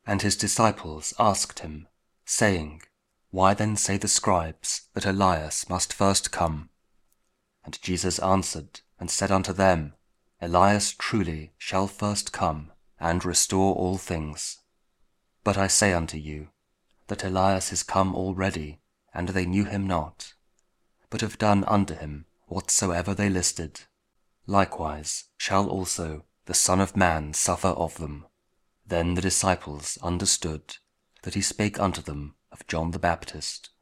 And his disciples asked him, saying, Why then say the scribes that Elias must first come? And Jesus answered and said unto them, Elias truly shall first come, and restore all things. But I say unto you, that Elias is come already, and they knew him not, but have done unto him whatsoever they listed. Likewise shall also the Son of Man suffer of them. Then the disciples understood that he spake unto them of John the Baptist.